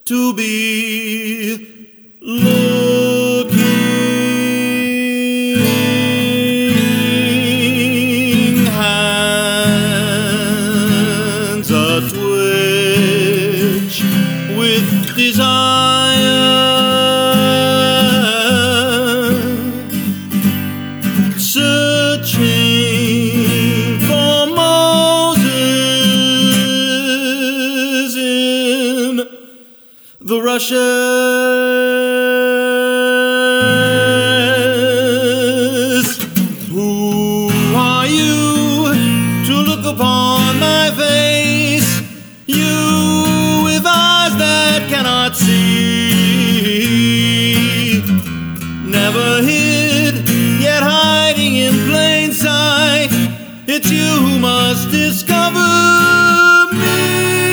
to be looking hands a twitch with desire, searching for Moses in the rushes. Who are you to look upon my face? You with eyes that cannot see, never hid, yet hiding in plain sight. It's you who must discover me.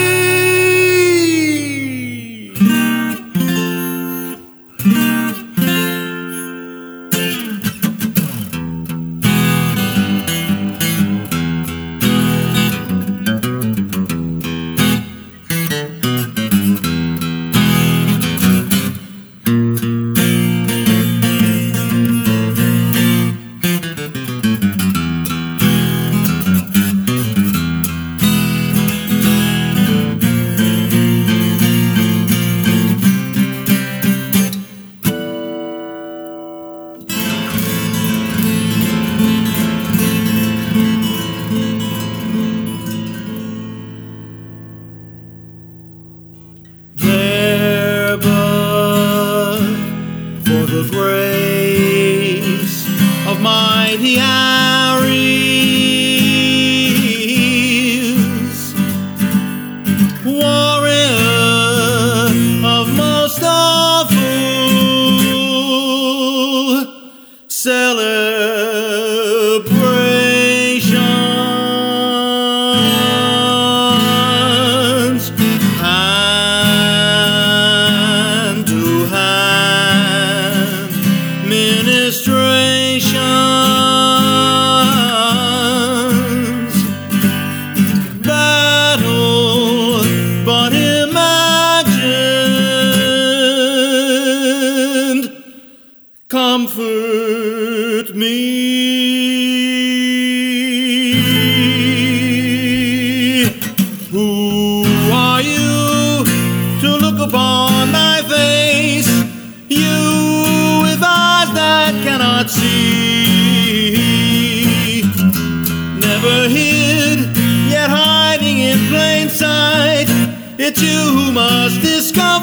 There but for the grace of mighty Aries, warrior of most awful celebrations, hand to hand ministrations, battle but imagined, comfort me. Who are you to look upon my face? You with eyes that cannot see, never hid, yet hiding in plain sight. It's you who must discover